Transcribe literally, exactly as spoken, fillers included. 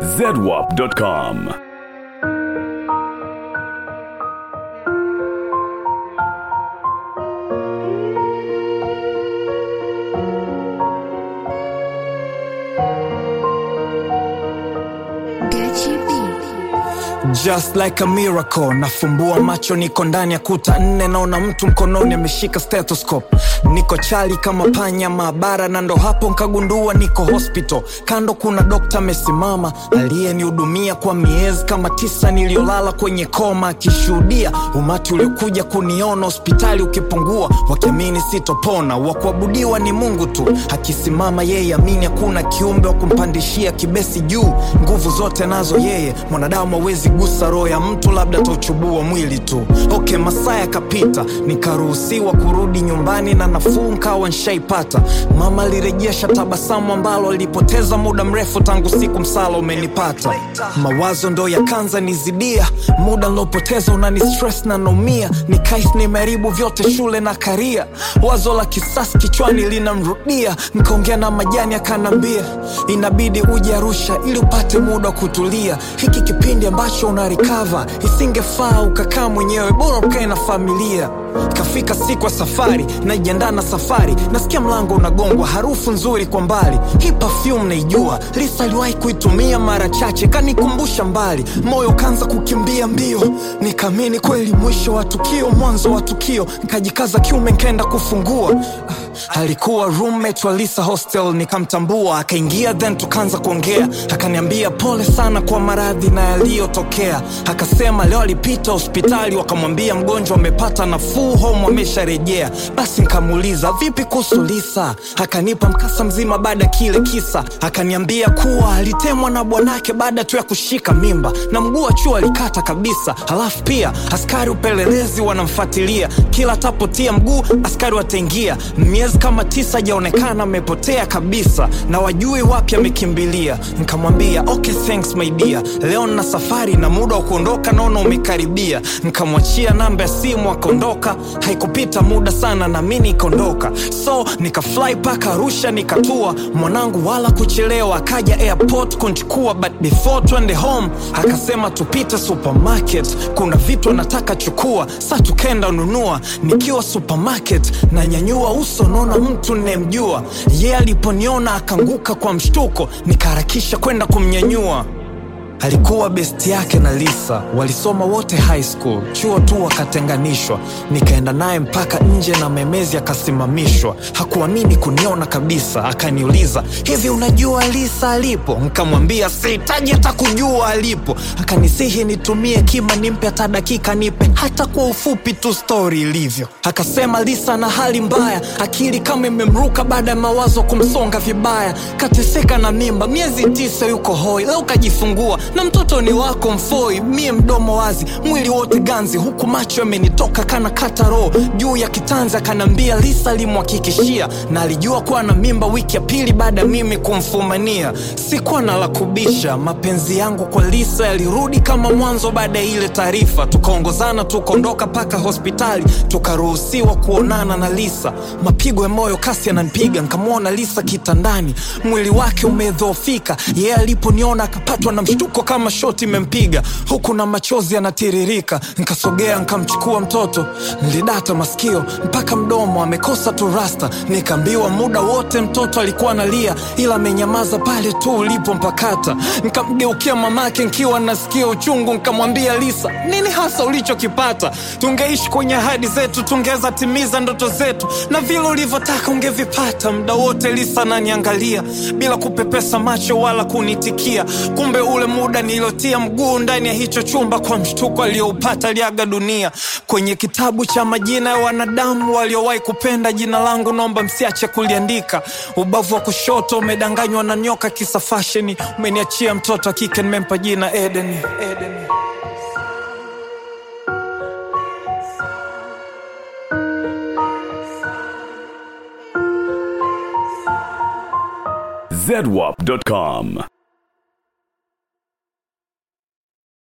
zedwap dot com. Just like a miracle, nafumbua macho niko ndani ya kuta nne, naona mtu mkononi ameshika stethoscope. Niko chali kama panya maabara, na ndo hapo nkagundua niko hospital. Kando kuna dokta amesimama, aliyenihudumia kwa miezi kama tisa niliolala kwenye koma, akishuhudia umati uliokuja kuniona hospitali ukipungua, wakiamini sitopona. Wakuabudiwa ni Mungu tu, akisimama yeye amini hakuna kiumbe wa kumpandishia kibesi juu. Nguvu zote nazo yeye, mwanadamu hawezi gusa roho ya mtu, labda tauchubua mwili tu. Okay, masaa yakapita, nikaruhusiwa kurudi nyumbani na nafuu nkawa nshaipata. Mama alirejesha tabasamu ambalo alipoteza muda mrefu tangu siku msala umenipata. Mawazo ndo yakanza nizidia, muda nilopoteza unani stress na naumia. Nikais nimeharibu vyote shule na karia, wazo la kisasi kichwani linamrudia. Nikaongea na Majani akanambia inabidi uje Arusha ili upate muda wa kutulia. Hiki kipindi ambacho una recover, isingefaa ukakaa mwenyewe, bora ukae na familia. Kafika siku ya safari, najiandaa na safari, nasikia mlango unagongwa, harufu nzuri kwa mbali. Hii perfume naijua, Lisa aliwahi kuitumia mara chache, kanikumbusha mbali. Moyo kaanza kukimbia mbio, nikaamini kweli mwisho wa tukio, mwanzo wa tukio. Nikajikaza kiume nikaenda kufungua. Alikuwa roommate wa Lisa hostel, nikamtambua, akaingia then tukaanza kuongea. Akaniambia pole sana kwa maradhi na yaliyotokea. Akasema leo alipita hospitali, wakamwambia mgonjwa amepata nafuu, home amesharejea. Basi nikamuuliza vipi kuhusu Lisa, akanipa mkasa mzima baada kile kisa. Akaniambia kuwa alitemwa na bwanake baada tu ya kushika mimba, na mguu wa chuo alikata kabisa. Halafu pia askari upelelezi wanamfuatilia, kila tapotia mguu askari wataingia. Miezi kama tisa hajaonekana, amepotea kabisa na wajui wapi amekimbilia. Nikamwambia okay thanks my dear, leo nina safari na muda wa kuondoka naona umekaribia. Nikamwachia namba ya simu akaondoka. Haikupita muda sana na mimi nikaondoka, so nikafly paka Arusha nikatua. Mwanangu wala kuchelewa, akaja airport kunchukua, but before twende home akasema tupite supermarket, kuna vitu anataka chukua. Sa tukenda nunua, nikiwa supermarket na nyanyua uso naona mtu nemjua. Yeye aliponiona akanguka kwa mshtuko, nikaharakisha kwenda kumnyanyua. Alikuwa besti yake na Lisa, walisoma wote high school, chuo tu wakatenganishwa. Nikaenda naye mpaka nje na memezi akasimamishwa. Hakuamini kuniona kabisa, akaniuliza hivi unajua Lisa alipo? Nikamwambia sihitaji hata kujua alipo. Akanisihi nitumie kima, nimpe hata dakika nipe hata kwa ufupi tu story ilivyo. Akasema Lisa na hali mbaya, akili kama imemruka baada ya mawazo kumsonga vibaya. Kateseka na mimba miezi tisa, yuko hoi, leo kajifungua na mtoto ni wako mfoi. Mie mdomo wazi, mwili wote ganzi, huku macho yamenitoka kana kata roho juu ya kitanzi. Akanambia Lisa alimhakikishia, na alijua kuwa na mimba wiki ya pili baada mimi kumfumania. Sikuwa na la kubisha, mapenzi yangu kwa Lisa yalirudi kama mwanzo baada ya ile taarifa. Tukaongozana tukaondoka paka hospitali, tukaruhusiwa kuonana na Lisa. Mapigo ya moyo kasi yananipiga, nikamwona Lisa kitandani, mwili wake umedhoofika. Yeye aliponiona akapatwa na mshtuko kama shoti imempiga, huku na machozi yanatiririka. Nikasogea nikamchukua mtoto, nilidata masikio mpaka mdomo, amekosa tu rasta. Nikaambiwa muda wote mtoto alikuwa analia, ila amenyamaza pale tu ulipompakata. Nikamgeukia mamake nikiwa nasikia uchungu, nikamwambia Lisa, nini hasa ulichokipata? Tungeishi kwenye ahadi zetu, tungeza timiza ndoto zetu, na vile ulivyotaka ungevipata. Muda wote Lisa ananiangalia bila kupepesa macho wala kunitikia. Kumbe ule muda nilotia mguu ndani ya hicho chumba, kwa mshtuko alioupata aliaga dunia. Kwenye kitabu cha majina ya wanadamu waliowahi kupenda jina langu, naomba msiache kuliandika. Ubavu wa kushoto umedanganywa na nyoka kisa fashion, umeniachia mtoto wa kike nimempa jina Eden. Eden. zedwap dot com